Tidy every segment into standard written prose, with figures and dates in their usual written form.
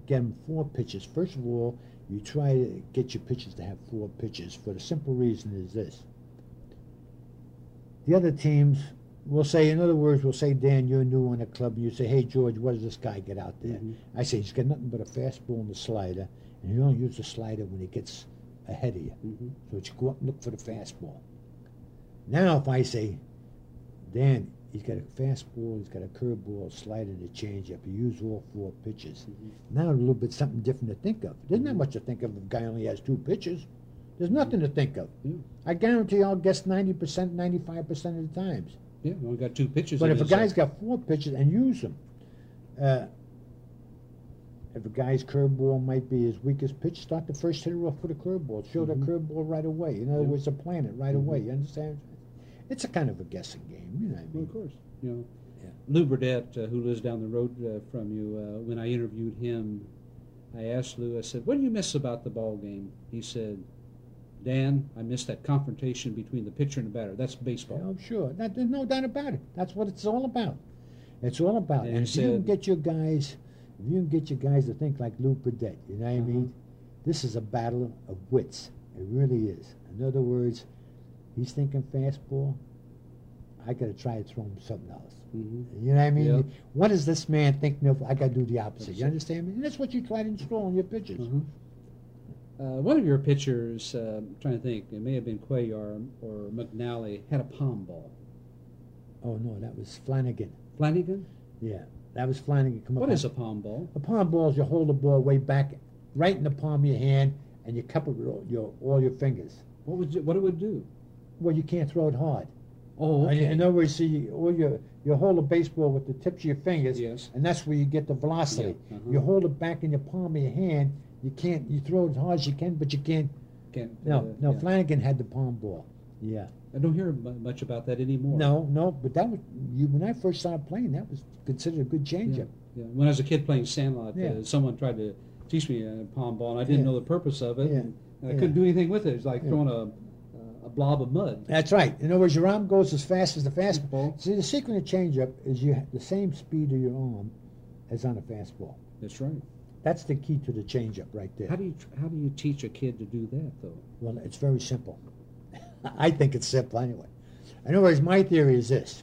get them 4 pitches. First of all, you try to get your pitchers to have 4 pitches for the simple reason is this. The other teams will say, in other words, will say, Dan, you're new on the club, and you say, hey, George, what does this guy get out there? I say, he's got nothing but a fastball and a slider, and you don't use the slider when he gets ahead of you. So you go up and look for the fastball. Now if I say, Dan, he's got a fastball, he's got a curveball, a slider, and a changeup. You use all 4 pitches. Now a little bit something different to think of. There's not much to think of if a guy only has 2 pitches. There's nothing to think of. I guarantee I'll guess 90%, 95% of the times. Yeah, we only got 2 pitches. But if a guy's got 4 pitches and use them, if a guy's curveball might be his weakest pitch, start the first hitter off with a curveball. Show the curveball right away. In other words, plan it right away. You understand? It's a kind of a guessing game. You know what I mean? Well, of course. You know, Lou Burdett, who lives down the road from you, when I interviewed him, I asked Lou, I said, what do you miss about the ball game? He said, Dan, I miss that confrontation between the pitcher and the batter. That's baseball. I'm sure. There's no doubt about it. That's what it's all about. It's all about. And if you can get your guys, to think like Lou Burdett, you know what I mean? This is a battle of wits. It really is. In other words, he's thinking fastball. I got to try to throw him something else. You know what I mean? Yep. What does this man think? No, I got to do the opposite. You understand me? And that's what you try to install in your pitches. One of your pitchers, I'm trying to think, it may have been Cuellar or McNally, had a palm ball. Oh, no, that was Flanagan. Flanagan? Yeah, that was Flanagan. What is a palm ball? A palm ball is you hold the ball way back, right in the palm of your hand, and you cup it with all your fingers. What it would do? Well, you can't throw it hard. Oh, okay. In other words, you hold a baseball with the tips of your fingers, and that's where you get the velocity. Yeah. You hold it back in your palm of your hand. You throw it as hard as you can, but you can't. No, Flanagan had the palm ball. Yeah. I don't hear much about that anymore. No, but that was when I first started playing. That was considered a good changeup. Yeah. When I was a kid playing Sandlot, someone tried to teach me a palm ball, and I didn't know the purpose of it, and I couldn't do anything with it. It's like throwing a blob of mud. That's right. In other words, your arm goes as fast as the fastball. See, the secret of changeup is you have the same speed of your arm as on a fastball. That's right. That's the key to the changeup right there. How do you teach a kid to do that, though? Well, it's very simple. I think it's simple anyway. In other words, my theory is this.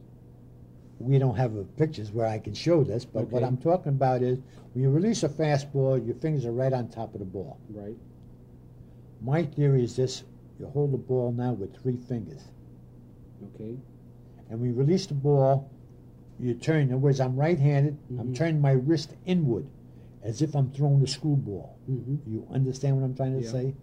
We don't have pictures where I can show this, but what I'm talking about is when you release a fastball, your fingers are right on top of the ball. Right. My theory is this. You hold the ball now with 3 fingers. Okay. And when you release the ball, you turn. In other words, I'm right-handed. I'm turning my wrist inward as if I'm throwing a screwball. You understand what I'm trying to say?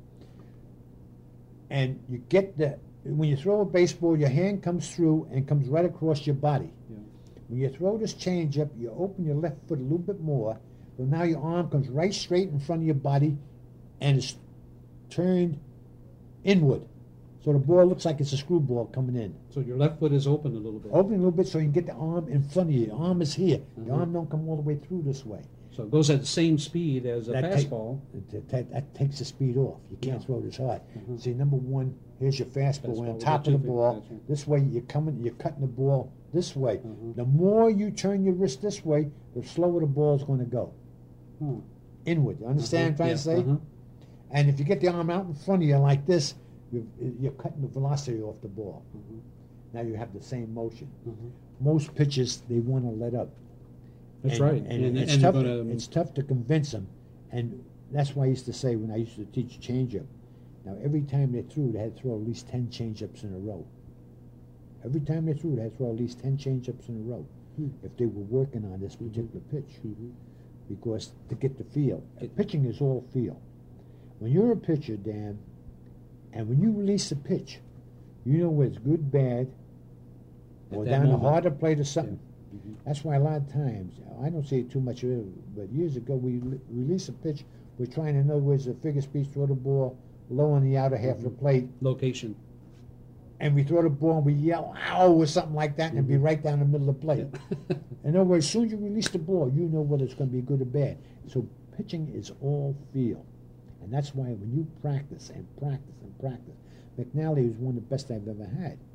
And you get when you throw a baseball, your hand comes through and comes right across your body. When you throw this changeup, you open your left foot a little bit more, so now your arm comes right straight in front of your body and it's turned inward. So the ball looks like it's a screwball coming in. So your left foot is open a little bit. Open a little bit so you can get the arm in front of you. The arm is here. The arm don't come all the way through this way. So it goes at the same speed as a fastball. That takes the speed off. You can't throw this hard. See, number one, here's your fastball on top of the ball. This way you're cutting the ball this way. The more you turn your wrist this way, the slower the ball is going to go. Inward. You understand what I'm trying to say? And if you get the arm out in front of you like this, you're cutting the velocity off the ball. Now you have the same motion. Most pitchers, they want to let up. That's right. And it's tough to convince them. And that's why I used to say when I used to teach changeup, now every time they threw, they had to throw at least 10 changeups in a row. Every time they threw, they had to throw at least 10 changeups in a row if they were working on this particular pitch. Because to get the feel. Pitching is all feel. When you're a pitcher, Dan, and when you release a pitch, you know whether it's good, bad, or down the harder plate or something. That's why a lot of times, I don't say too much of it, but years ago we release a pitch, we're trying to, in other words, the figure speed, throw the ball low on the outer half of the plate. Location. And we throw the ball and we yell, ow, or something like that, and it'd be right down the middle of the plate. In other words, as soon as you release the ball, you know whether it's going to be good or bad. So pitching is all feel. And that's why when you practice and practice and practice, McNally was one of the best I've ever had.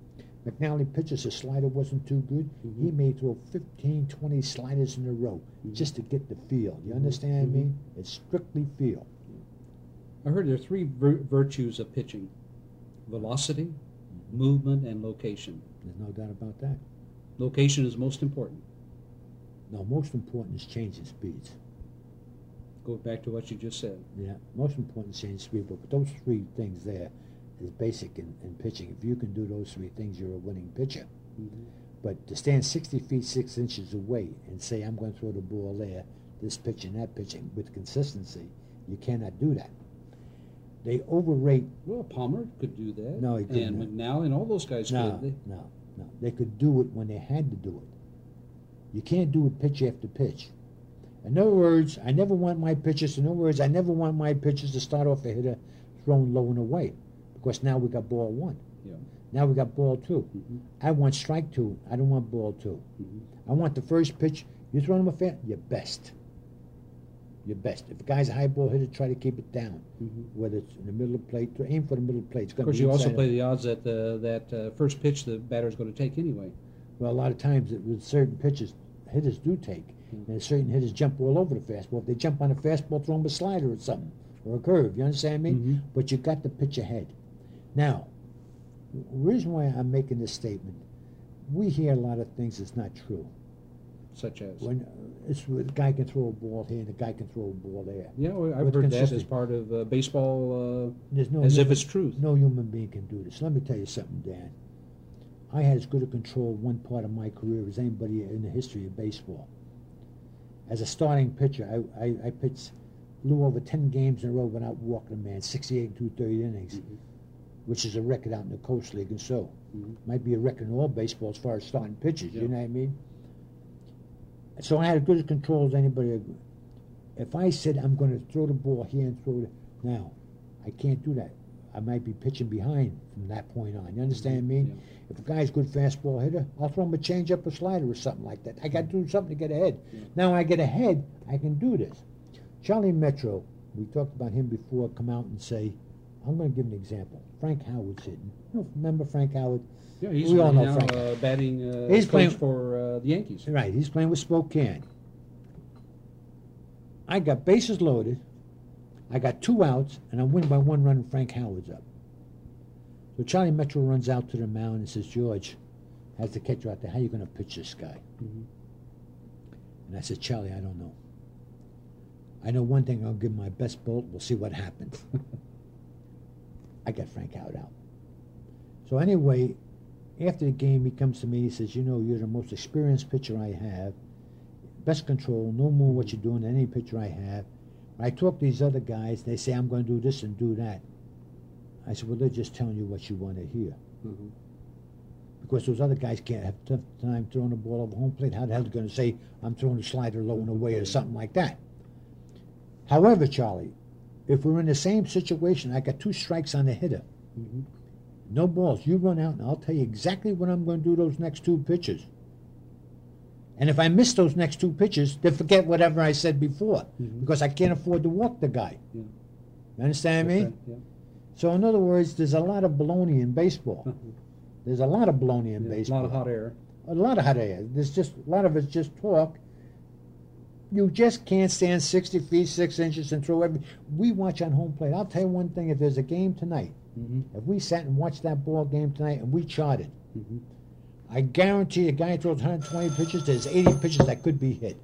McNally pitches, his slider wasn't too good. He may throw 15, 20 sliders in a row just to get the feel. You understand me? It's strictly feel. I heard there are three virtues of pitching: velocity, movement, and location. There's no doubt about that. Location is most important. No, most important is changing speeds. Go back to what you just said. Yeah, most important is changing speed. But those three things there is basic in pitching. If you can do those three things, you're a winning pitcher. But to stand 60 feet 6 inches away and say, I'm going to throw the ball there, this pitch and that pitching with consistency, you cannot do that. They overrate. Well, Palmer could do that. No, he couldn't. And McNally and all those guys could. No. They could do it when they had to do it. You can't do it pitch after pitch. In other words, I never want my pitchers to start off a hitter thrown low and away, because now we got ball one. Yeah. Now we got ball two. I want strike two. I don't want ball two. I want the first pitch. You throw him a fair, you're best. You're best. If a guy's a high ball hitter, try to keep it down. Whether it's in the middle of the plate, aim for the middle of the plate. Of course, you also play the odds that that first pitch the batter's going to take anyway. Well, a lot of times with certain pitches, hitters do take. And certain hitters jump all over the fastball. If they jump on a fastball, throw them a slider or something, or a curve. You understand me? But you got to pitch ahead. Now, the reason why I'm making this statement, we hear a lot of things that's not true. Such as? When the guy can throw a ball here and the guy can throw a ball there. Yeah, well, I've heard that as part of baseball, if it's truth. No human being can do this. Let me tell you something, Dan. I had as good a control one part of my career as anybody in the history of baseball. As a starting pitcher, I pitched a little over 10 games in a row without walking a man, 68 and 2/3 innings, which is a record out in the Coast League, and so might be a record in all baseball as far as starting pitchers. You know what I mean? So I had as good a control as anybody. If I said I'm going to throw the ball here and throw it, now I can't do that. I might be pitching behind from that point on. You understand me? Yeah. If a guy's a good fastball hitter, I'll throw him a changeup or slider or something like that. I got to do something to get ahead. Now I get ahead, I can do this. Charlie Metro, we talked about him before, come out and say, I'm going to give an example. Frank Howard's hitting. You know, remember Frank Howard? Yeah, he's we all know now Frank. batting he's coach playing for the Yankees. Right, he's playing with Spokane. I got bases loaded, I got 2 outs, and I'm winning by 1 run and Frank Howard's up. So Charlie Metro runs out to the mound and says, George, has the catcher out there, how are you going to pitch this guy? And I said, Charlie, I don't know. I know one thing, I'll give my best bolt, we'll see what happens. I got Frank Howard out. So anyway, after the game, he comes to me, he says, you know, you're the most experienced pitcher I have, best control, no more what you're doing than any pitcher I have. When I talk to these other guys, they say, I'm going to do this and do that. I said, well, they're just telling you what you want to hear. Because those other guys can't have tough time throwing the ball over home plate. How the hell are they going to say, I'm throwing a slider low and away or something like that? However, Charlie, if we're in the same situation, I got 2 strikes on the hitter. No balls. You run out, and I'll tell you exactly what I'm going to do those next 2 pitches. And if I miss those next 2 pitches, then forget whatever I said before, because I can't afford to walk the guy. You understand me? Yeah. So in other words, there's a lot of baloney in baseball. There's a lot of baloney in baseball. A lot of hot air. A lot of hot air. There's just a lot of it's just talk. You just can't stand 60 feet 6 inches and throw every. We watch on home plate. I'll tell you one thing: if there's a game tonight, if we sat and watched that ball game tonight and we charted, I guarantee a guy throws 120 pitches. There's 80 pitches that could be hit.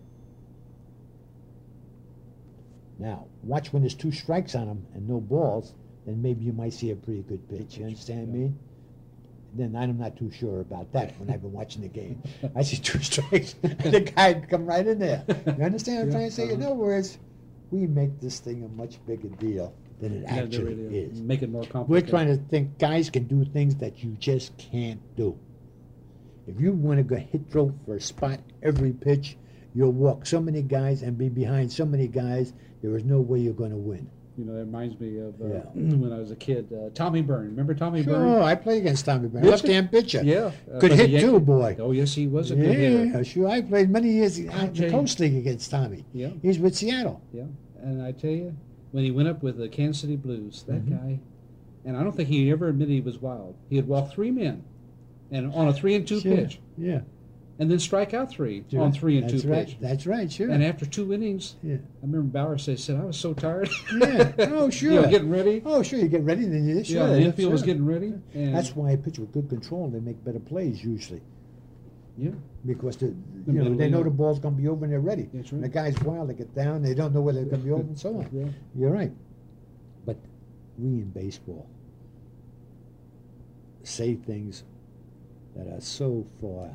Now watch when there's 2 strikes on him and no balls. Then maybe you might see a pretty good pitch. You understand me? Then I'm not too sure about that when I've been watching the game. I see 2 strikes, and the guy come right in there. You understand what I'm trying to say? In other words, we make this thing a much bigger deal than it actually is. Make it more complicated. We're trying to think guys can do things that you just can't do. If you want to go hit throw for a spot every pitch, you'll walk so many guys and be behind so many guys, there is no way you're going to win. You know, that reminds me of when I was a kid. Tommy Byrne. Remember Tommy Byrne? Oh, I played against Tommy Byrne. Left-hand pitcher. Yeah. Could hit too, boy. Oh, yes, he was a good hitter. Yeah, sure. I played many years out in the Coast League against Tommy. Yeah. He's with Seattle. Yeah. And I tell you, when he went up with the Kansas City Blues, that guy, and I don't think he ever admitted he was wild. He had walked 3 men and on a 3-2 Sure. pitch, Yeah. and then strike out 3 Sure. on 3-2 That's right. pitch. That's right. Sure. And after 2 innings, Yeah. I remember Bauer said, I was so tired. Yeah. Oh, sure. You know, getting ready. Oh, sure. You get ready, then you sure. Yeah, the that's infield was sure. getting ready. And That's why I pitch with good control. They make better plays usually yeah, because they middle know way the up. ball's going to be over and they're ready. That's And right. the guy's wild. They get down. They don't know whether they're going to be over and so on. Yeah. You're right. But we in baseball say things that are so far.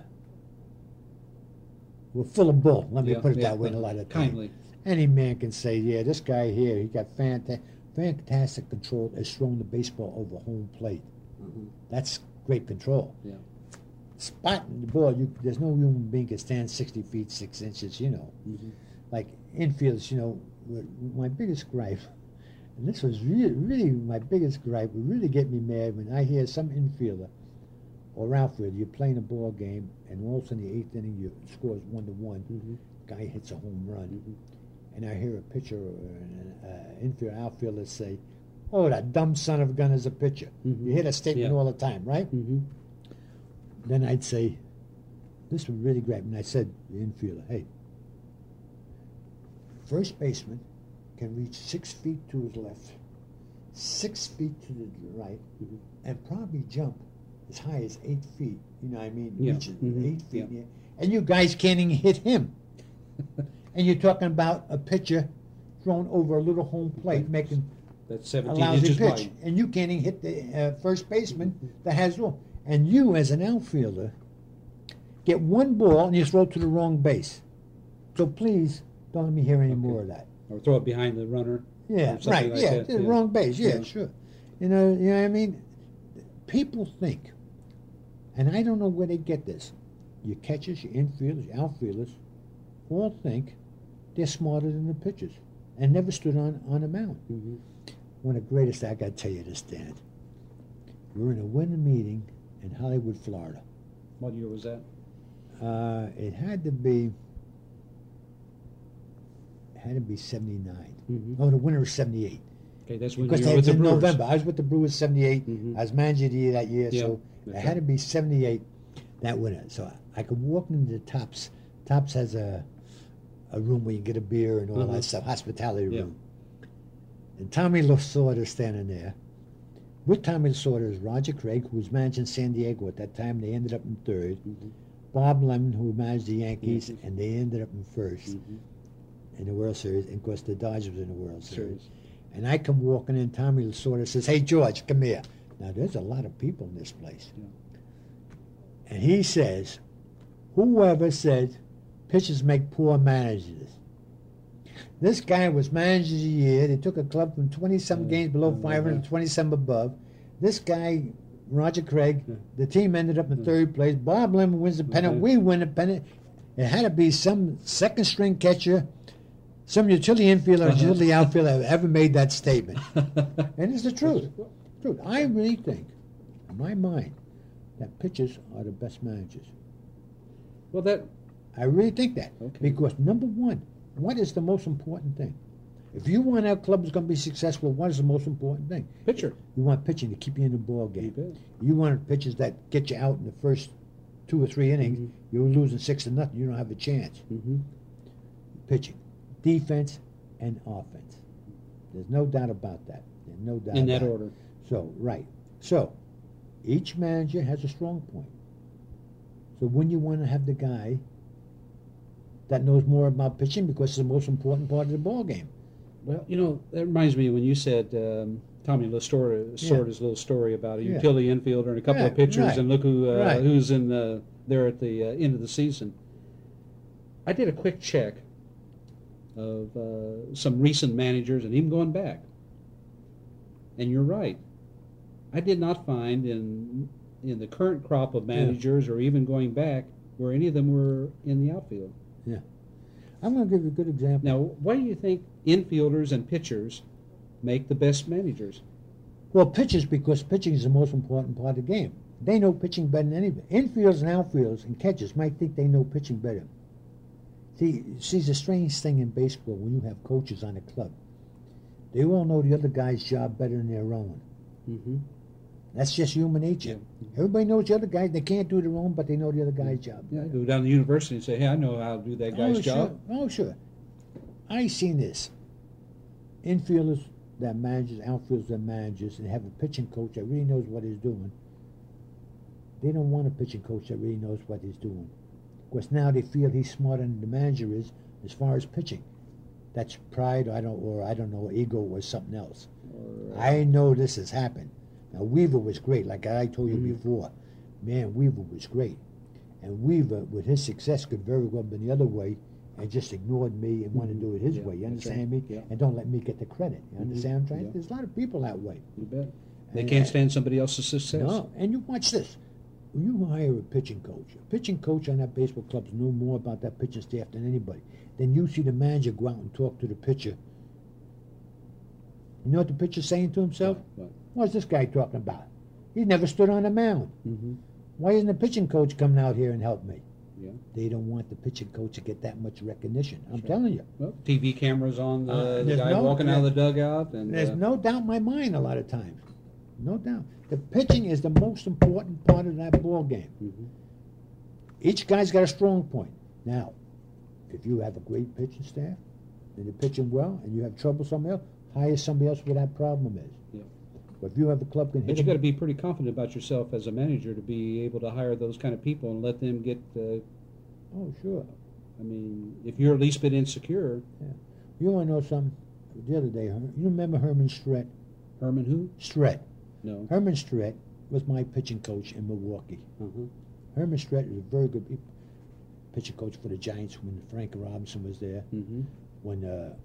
We're full of bull. Let me Yeah, put it yeah, that way. In a lot of times, kindly. any man can say, "Yeah, this guy here, he got fantastic control. Has thrown the baseball over home plate. Mhm. That's great control. Yeah. Spotting the ball, there's no human being can stand 60 feet 6 inches. Mhm. Like infielders. My biggest gripe, and this was really my biggest gripe, would really get me mad when I hear some infielder or outfielder, you're playing a ball game, and all of a sudden in the 8th inning, your score is 1-1. Mhm. Guy hits a home run, Mhm. and I hear a pitcher or an infielder, outfielder say, "Oh, that dumb son of a gun is a pitcher." Mhm. You hear that statement Yeah. all the time, right? Mhm. Then I'd say, this would really grab me. And I said, the infielder, hey, first baseman can reach 6 feet to his left, 6 feet to the right, Mhm. and probably jump as high as 8 feet. You know what I mean? Yeah. Reach Mhm. 8 feet. Yeah. Yeah. And you guys can't even hit him. And you're talking about a pitcher thrown over a little home plate, making That's a 17 lousy inches pitch. wide. And you can't even hit the first baseman that has room. And you, as an outfielder, get one ball and you throw it to the wrong base. So please don't let me hear any more of that. Or throw it behind the runner. Yeah, or something right. like Yeah, that. the wrong base. Yeah, Yeah. sure. You know what I mean? People think, and I don't know where they get this. Your catchers, your infielders, your outfielders, all think they're smarter than the pitchers and never stood on a mound. Mhm. One of the greatest, I got to tell you this, Dan. We were in a winter meeting in Hollywood, Florida. What year was that? It had to be 79. Mhm. Oh, the winter was 78. Okay, that's when Because you were with that's the in Brewers. November. I was with the Brewers 78. Mhm. I was manager that year, Yeah, so it that's had to right. be 78 that winter. So I could walk into the Tops. Tops has a room where you get a beer and all Uh-huh. that stuff, hospitality Yeah. room. And Tommy Lasorda standing there. With Tommy Lasorda is Roger Craig, who was managing San Diego at that time. They ended up in third. Mhm. Bob Lemon, who managed the Yankees, Yankees. and they ended up in first Mhm. in the World Series. And of course, the Dodgers were in the World Series. Series. And I come walking in, Tommy Lasorda says, "Hey, George, come here." Now, there's a lot of people in this place. Yeah. And he says, whoever said pitchers make poor managers. This guy was manager of the year. They took a club from 20-some Yeah, games below I remember 500 that. to 20-some above. This guy, Roger Craig, Yeah. the team ended up in Yeah. third place. Bob Lemon wins the pennant. Okay. We win the pennant. It had to be some second-string catcher, some utility infielder or Uh-huh. utility outfielder that ever made that statement. And it's the truth. Truth. I really think, in my mind, that pitchers are the best managers. Well, that I really think that. Okay. Because, number one, what is the most important thing? If you want our club is going to be successful, what is the most important thing? pitcher. You want pitching to keep you in the ball You game. bet. You want pitchers that get you out in the first 2 or 3 innings. Mhm. You're losing 6-0. You don't have a chance. Mm-hmm. Pitching, defense, and offense. There's no doubt about that. There's no doubt In that about it. order. So, right. So, each manager has a strong point. So when you want to have the guy that knows more about pitching because it's the most important part of the ball game. Well, you know, that reminds me when you said Tommy Lasorda's little story about a Yeah. utility infielder and a couple Yeah, of pitchers, right. and look Right. who's in there at the end of the season. I did a quick check of some recent managers and even going back. And you're right. I did not find in the current crop of managers or even going back where any of them were in the outfield. I'm going to give you a good example. Now, why do you think infielders and pitchers make the best managers? Well, pitchers, because pitching is the most important part of the game. They know pitching better than anybody. Infielders and outfielders and catchers might think they know pitching better. See, the strange thing in baseball when you have coaches on a club. They all know the other guy's job better than their own. Mm-hmm. That's just human nature. Everybody knows the other guy. They can't do their own, but they know the other guy's job. Yeah, go down to the university and say, hey, I know how to do that guy's job. Sure. Oh, sure. I seen this. Infielders that manages, outfielders that manages, and have a pitching coach that really knows what he's doing. They don't want a pitching coach that really knows what he's doing. Because now they feel he's smarter than the manager is as far as pitching. That's pride, I don't know, ego or something else. I know this has happened. Now, Weaver was great, like I told you before. Man, Weaver was great. And Weaver, with his success, could very well have been the other way and just ignored me and wanted to do it his way. You understand me? Yeah. And don't let me get the credit. You understand what I'm trying? Yeah. There's a lot of people that way. You bet. They can't stand somebody else's success. No, and you watch this. When you hire a pitching coach on that baseball club knows more about that pitching staff than anybody. Then you see the manager go out and talk to the pitcher. You know what the pitcher's saying to himself? What? What's this guy talking about? He's never stood on a mound. Mm-hmm. Why isn't the pitching coach coming out here and help me? Yeah. They don't want the pitching coach to get that much recognition. I'm telling you. Well, TV cameras on the there's guy walking out of the dugout. And there's no doubt in my mind a lot of times. No doubt. The pitching is the most important part of that ball game. Mm-hmm. Each guy's got a strong point. Now, if you have a great pitching staff and you're pitching well and you have trouble somewhere else, hire somebody else where that problem is. Yeah. But if you have a club can hit But you got to be pretty confident about yourself as a manager to be able to hire those kind of people and let them get. Oh, sure. I mean, if you're at least bit insecure. Yeah. You want to know something? The other day, you remember Herman Stret? Herman who? Stret. No. Herman Stret was my pitching coach in Milwaukee. Uh-huh. Herman Stret was a very good pitching coach for the Giants when Frank Robinson was there. Mm-hmm. When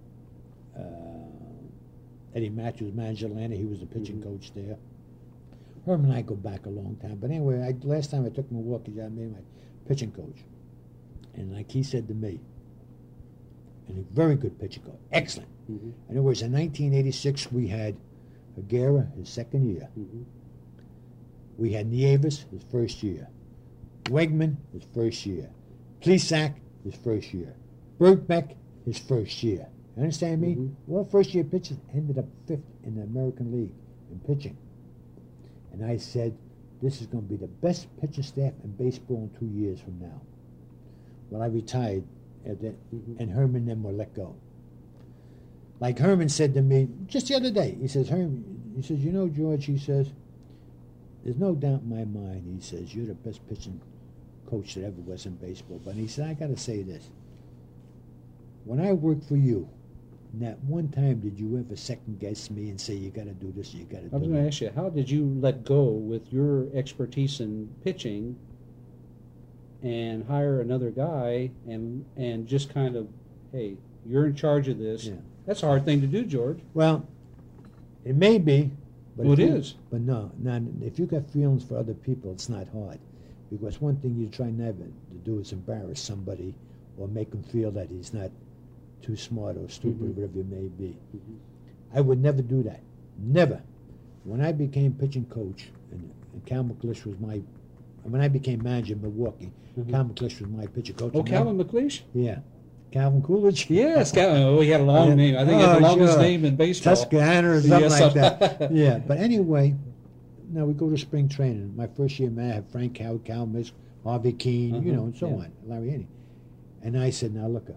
Eddie Matthews managed Atlanta, he was the pitching coach there. Herman and I go back a long time. But anyway, last time I took Milwaukee, I made my pitching coach. And like he said to me, and a very good pitching coach, excellent. Mm-hmm. And it was in 1986 we had Higuera, his second year. Mm-hmm. We had Nieves, his first year. Wegman, his first year. Plesac, his first year. Birkbeck, his first year. You understand me? Mm-hmm. All first-year pitchers ended up fifth in the American League in pitching. And I said, this is going to be the best pitching staff in baseball in 2 years from now. Well, I retired, and Herman and them were let go. Like Herman said to me just the other day, he says, you know, George, he says, there's no doubt in my mind, he says, you're the best pitching coach that ever was in baseball. But he said, I got to say this. When I worked for you, not one time did you ever second guess me and say, you got to do this, you got to do that. I was going to ask you, how did you let go with your expertise in pitching and hire another guy and just kind of, hey, you're in charge of this? Yeah. That's a hard thing to do, George. Well, it may be. But well, it is. But no, if you got feelings for other people, it's not hard. Because one thing you try never to do is embarrass somebody or make him feel that he's not too smart or stupid, or whatever it may be. I would never do that. Never. When I became pitching coach, and Cal McClish was when I became manager in Milwaukee, Cal McClish was my pitching coach. Oh, Calvin McLeish? Yeah. Calvin Coolidge? Yes, Calvin. Oh, he had a long name. I think he had the longest name in baseball. Tuscana or something like that. Yeah, but anyway, now we go to spring training. My first year, man, I had Frank Howard, Cal Misk, Harvey Keene, and so on, Larry Henry. And I said, now look,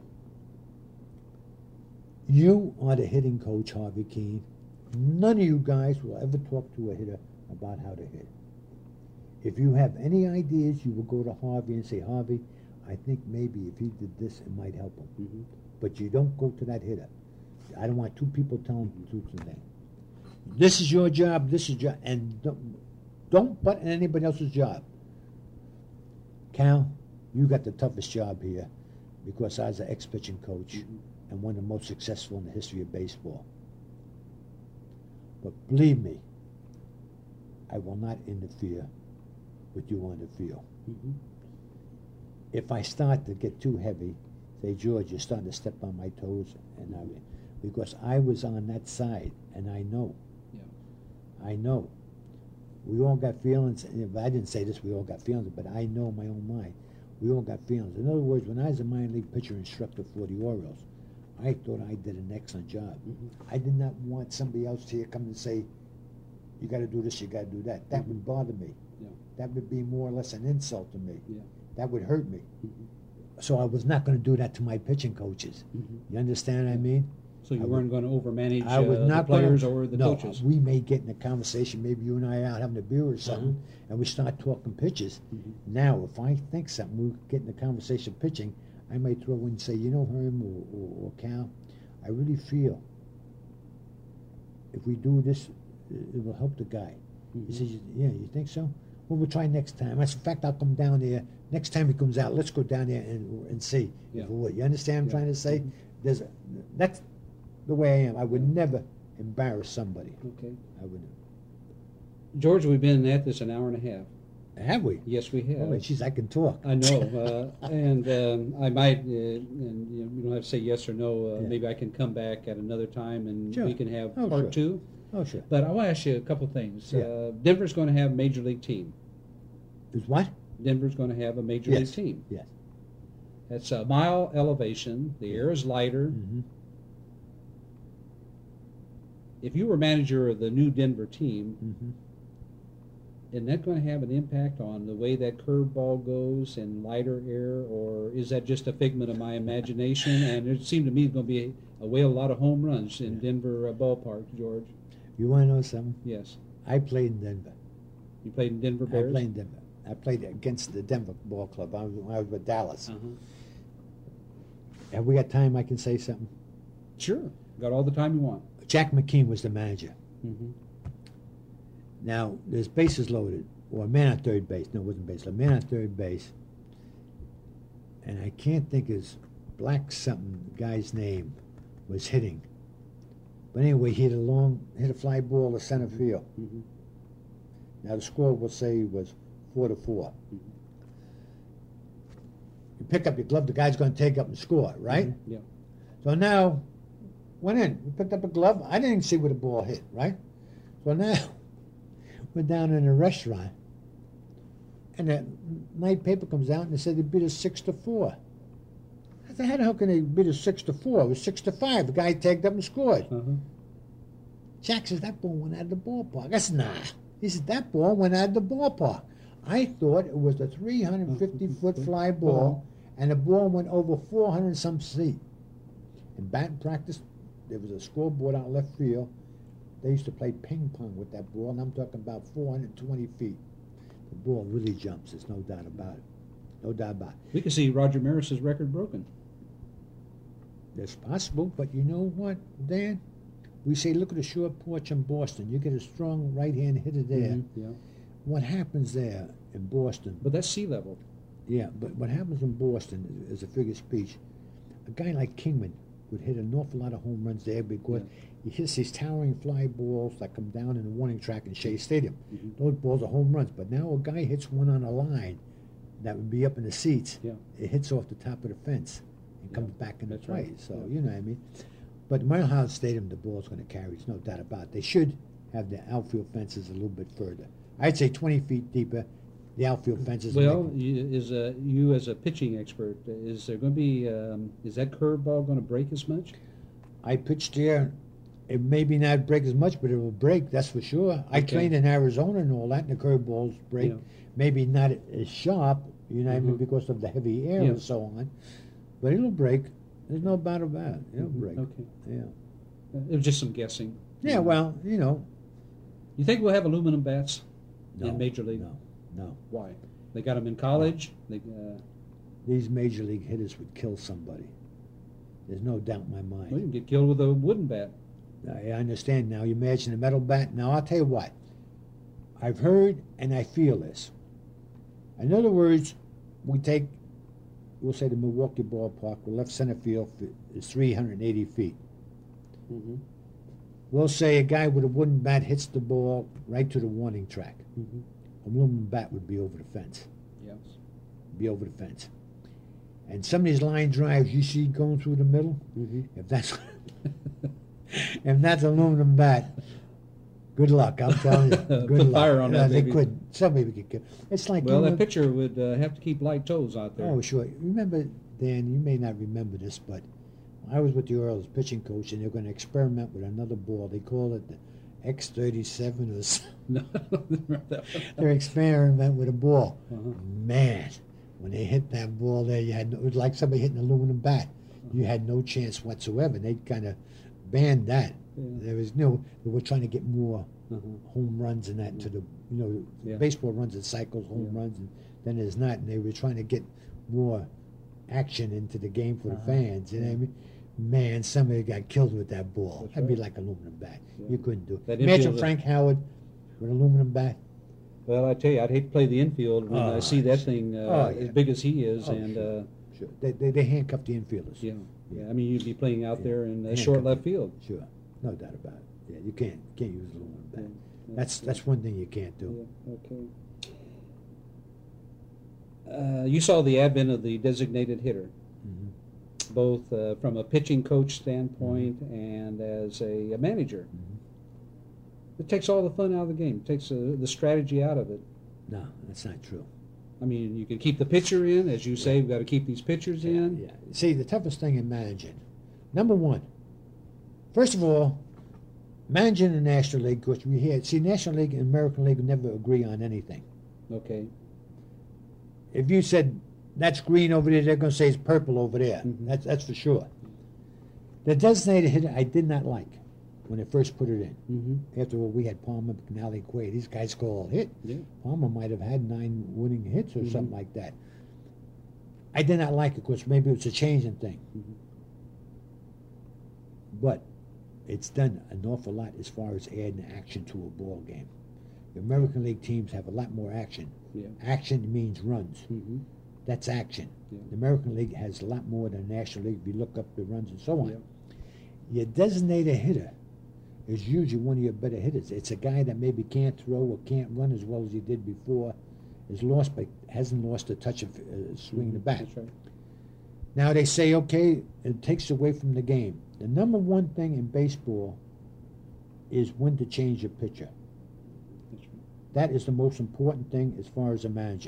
you are the hitting coach, Harvey Keene. None of you guys will ever talk to a hitter about how to hit. If you have any ideas, you will go to Harvey and say, Harvey, I think maybe if he did this, it might help him. But you don't go to that hitter. I don't want two people telling the truth today. This is your job, this is your, and don't butt in anybody else's job. Cal, you got the toughest job here because I was an ex-pitching coach and one of the most successful in the history of baseball. But believe me, I will not interfere with you on the field. If I start to get too heavy, say, George, you're starting to step on my toes, because I was on that side, and I know. Yeah. I know. We all got feelings. If I didn't say this, we all got feelings, but I know in my own mind. We all got feelings. In other words, when I was a minor league pitcher instructor for the Orioles, I thought I did an excellent job. I did not want somebody else here come and say, You got to do this, you got to do that. That would bother me. Yeah. That would be more or less an insult to me. Yeah. That would hurt me. Mm-hmm. So I was not going to do that to my pitching coaches. Mm-hmm. You understand what I mean? So you weren't going to overmanage I was the not players gonna, or the no, coaches? we may get in a conversation, maybe you and I are out having a beer or something, and we start talking pitches. Mm-hmm. Now, if I think something, we get in a conversation pitching, I might throw in and say, you know, Herm or Cal, I really feel if we do this, it will help the guy. Mm-hmm. He says, yeah, you think so? Well, we'll try next time. In fact, I'll come down there. Next time he comes out, let's go down there and see. Yeah. If it would. You understand what I'm trying to say? Mm-hmm. That's the way I am. I would never embarrass somebody. Okay. I wouldn't. George, we've been at this an hour and a half. Have we? Yes, we have. Oh, jeez, I can talk. I know, and I might, and you don't have to say yes or no. Yeah. Maybe I can come back at another time, and Sure. we can have Oh, part sure. two. Oh, sure. But I want to ask you a couple things. Yeah. Denver's going to have a major league team. Is what? Denver's going to have a major Yes. league team. Yes. It's a mile elevation. The air is lighter. Mm-hmm. If you were manager of the new Denver team, Mm-hmm. isn't that going to have an impact on the way that curveball goes in lighter air, or is that just a figment of my imagination? And it seemed to me it's going to be a lot of home runs in Denver ballpark, George. You want to know something? Yes. I played in Denver. You played in Denver Bears? I played in Denver. I played against the Denver Ball Club. I was with Dallas. Uh-huh. Have we got time I can say something? Sure. Got all the time you want. Jack McKean was the manager. Mm-hmm. Now, there's bases loaded, or a man on third base. No, it wasn't base. A man on third base. And I can't think his Black something guy's name was hitting. But anyway, he hit a fly ball to center field. Mm-hmm. Now the score we'll say was 4-4. Mm-hmm. You pick up your glove, the guy's going to take up and score, right? Mm-hmm. Yeah. So now, went in. We picked up a glove. I didn't see where the ball hit, right? So now, we're down in a restaurant, and the night paper comes out and they said they beat us 6-4. I said, how the hell can they beat us 6-4? It was 6-5. The guy tagged up and scored. Uh-huh. Jack says, that ball went out of the ballpark. I said, nah. He said, that ball went out of the ballpark. I thought it was a 350-foot fly ball, and the ball went over 400-some feet. In batting practice, there was a scoreboard out left field. They used to play ping pong with that ball, and I'm talking about 420 feet. The ball really jumps. There's no doubt about it. No doubt about it. We can see Roger Maris's record broken. It's possible, but you know what, Dan? We say, look at the short porch in Boston. You get a strong right-hand hitter there. Mm-hmm. Yeah. What happens there in Boston? But that's sea level. Yeah, but what happens in Boston is a figure of speech. A guy like Kingman would hit an awful lot of home runs there because he hits these towering fly balls that come down in the warning track in Shea Stadium. Mm-hmm. Those balls are home runs. But now a guy hits one on a line that would be up in the seats. Yeah. It hits off the top of the fence and comes back into That's play. right. So, Yeah. you know what I mean? But Mile High Stadium, the ball's going to carry. There's no doubt about it. They should have the outfield fences a little bit further. I'd say 20 feet deeper. The outfield fences. Well, you as a pitching expert, is there going to be is that curveball going to break as much? I pitched there. It maybe not break as much, but it will break. That's for sure. I Okay. trained in Arizona and all that, and the curveballs break. Yeah. Maybe not as sharp, you know what I mean, Mhm. because of the heavy air Yeah. and so on. But it'll break. There's no doubt about it. It'll Mhm. break. Okay. Yeah. It was just some guessing. Yeah. Well, you know. You think we'll have aluminum bats No, in Major League? No. Why? They got them in college. These major league hitters would kill somebody. There's no doubt in my Well, you mind. can get killed with a wooden bat. I understand now. You imagine a metal bat. Now, I'll tell you what. I've heard and I feel this. In other words, we'll say the Milwaukee ballpark, the left center field is 380 feet. Mm-hmm. We'll say a guy with a wooden bat hits the ball right to the warning track. Mm-hmm. Aluminum bat would be over the fence. Yes. Be over the fence. And some of these line drives you see going through the middle, Mm-hmm. if that's aluminum bat, good luck. I'm telling you. Good Put luck. fire on that They baby. could. Somebody could kill. It's like Well, you that know, pitcher would have to keep light toes out there. Oh, sure. Remember, Dan, you may not remember this, but I was with the Orioles pitching coach, and they're going to experiment with another ball. They call it the X-37 or something. No, I don't remember that one. Their experiment with a ball. Uh-huh. Man, when they hit that ball there, it was like somebody hitting an aluminum bat. You had no chance whatsoever. They kind of banned that. Yeah. There was they were trying to get more home runs and that into the, baseball runs in cycles, home runs, and then there's not. And they were trying to get more action into the game for the fans. You know what I mean? Man, somebody got killed with that ball. That's That'd be right. like aluminum bat. Yeah. You couldn't do That it. Imagine infielder- Frank Howard with an aluminum bat. Well, I tell you, I'd hate to play the infield when I see that thing yeah. as big as he is, Oh, and Sure. They handcuff the infielders. yeah. I mean, you'd be playing out there in Handcuff short them. left field. Sure. No doubt about it. Yeah, you can't use aluminum bat. Yeah. That's one thing you can't do. Yeah, okay. You saw the advent of the designated hitter, Mhm. both from a pitching coach standpoint and as a manager. Mhm. It takes all the fun out of the game. It takes the strategy out of it. No, that's not true. I mean, you can keep the pitcher in, as you say. We've got to keep these pitchers in. Yeah. See, the toughest thing in managing, number one, first of all, managing the National League, because National League and American League never agree on anything. Okay. If you said that's green over there, they're going to say it's purple over there. Mhm. That's for sure. The designated hitter I did not like when they first put it in. Mm-hmm. After all, we had Palmer, McNally, Quay. These guys go all hit. Yeah. Palmer might have had 9 winning hits or Mhm. something like that. I did not like it because maybe it's a changing thing. Mhm. But it's done an awful lot as far as adding action to a ball game. The American League teams have a lot more action. Yeah. Action means runs. Mm-hmm. That's action. Yeah. The American League has a lot more than the National League if you look up the runs and so on. Yeah. Your designated hitter is usually one of your better hitters. It's a guy that maybe can't throw or can't run as well as he did before, is lost but hasn't lost a touch of swinging the bat. That's right. Now they say, okay, it takes away from the game. The number one thing in baseball is when to change your pitcher. That's right. That is the most important thing as far as a manager.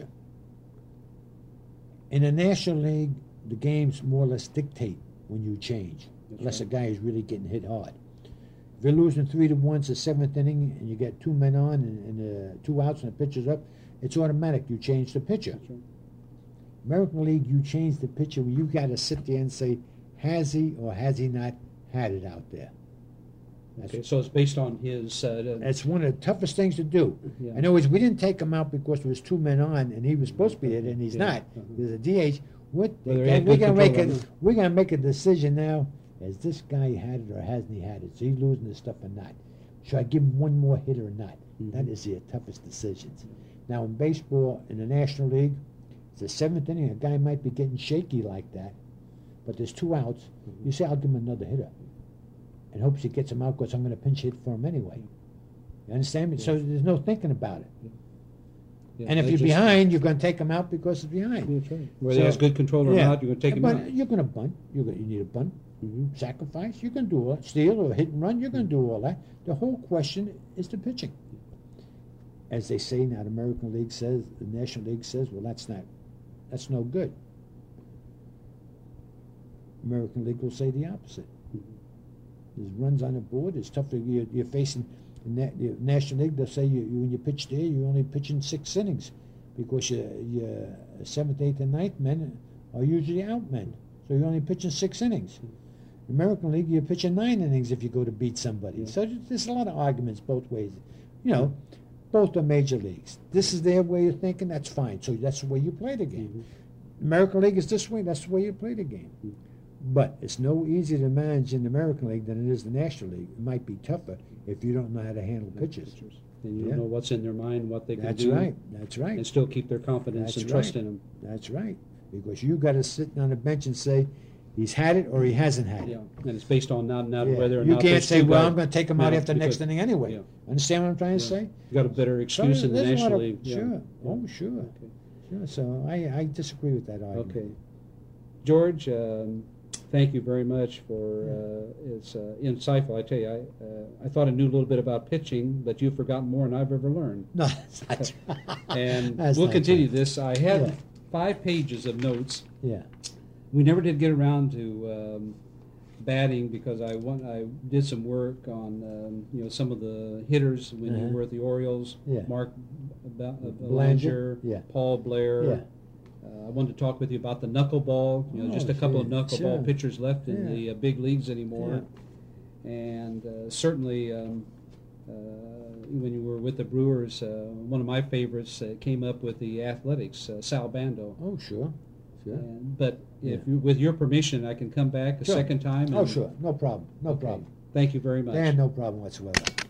In the National League, the games more or less dictate when you change, That's unless right. a guy is really getting hit hard. If you're losing 3-1 to 7th inning and you get 2 men on and 2 outs and the pitcher's up, it's automatic. You change the pitcher. That's right. American League, you change the pitcher when you got to sit there and say, has he or has he not had it out there? Okay, so it's based on his. That's one of the toughest things to do. Yeah. In other words, we didn't take him out because there was 2 men on and he was supposed to be there and he's Yeah. not. Uh-huh. There's a DH. Whether he We're had gonna good make control or it. not. We're gonna make a decision now. Has this guy had it or hasn't he had it? Is he losing his stuff or not? Should I give him one more hit or not? Mhm. That is the toughest decisions. Now in baseball, in the National League, it's the 7th inning. A guy might be getting shaky like that, but there's 2 outs. Mhm. You say, I'll give him another hitter, and hopes he gets him out because I'm going to pinch hit for him anyway. You understand me? Yeah. So there's no thinking about it. Yeah, And if that's you're just- behind, you're going to take him out because it's behind. That's right. Whether So- he has good control or Yeah. not, you're going to take him but out. you're going to bunt. You need a bunt. Mm-hmm. Sacrifice. You can do all that. Steal or hit and run. You're going to do all that. The whole question is the pitching. As they say now, the American League says, the National League says, well, that's no good. American League will say the opposite. There's runs on the board. It's tough. You're facing the National League. They'll say when you pitch there, you're only pitching 6 innings because your 7th, 8th, and 9th men are usually out men. So you're only pitching 6 innings. American League, you're pitching 9 innings if you go to beat somebody. Yeah. So there's a lot of arguments both ways. You know, both are major leagues. This is their way of thinking. That's fine. So that's the way you play the game. American League is this way. That's the way you play the game. But it's no easier to manage in the American League than it is the National League. It might be tougher if you don't know how to handle pitches. And you Yeah. know what's in their mind, what they can That's do. right. That's right. And still keep their confidence That's and trust right. in them. That's right. Because you got to sit on the bench and say he's had it or he hasn't had it. Yeah, and it's based on not Yeah. whether or You not can't those say, two well, guys- I'm going to take him out No, after the next because- inning anyway. yeah. Understand what I'm trying to Yeah. say? You got a better excuse in the there's a lot National of- League. Yeah. Sure. Yeah. Oh, sure. Okay. Sure. So I disagree with that argument. Okay. George, thank you very much for it's insightful. I tell you, I thought I knew a little bit about pitching, but you've forgotten more than I've ever learned. No, that's not true. And That's we'll not continue true. this. I had Yeah. 5 pages of notes. Yeah. We never did get around to batting because I did some work on some of the hitters when you were at the Orioles. Yeah. Mark Belanger, Belanger, Paul Blair. Yeah. I wanted to talk with you about the knuckleball. Just a couple of knuckleball pitchers left in the big leagues anymore. Yeah. And certainly when you were with the Brewers, one of my favorites came up with the Athletics, Sal Bando. Oh, sure. But with your permission, I can come back a second time. Oh, sure. No problem. No problem. Thank you very much. Dan, no problem whatsoever.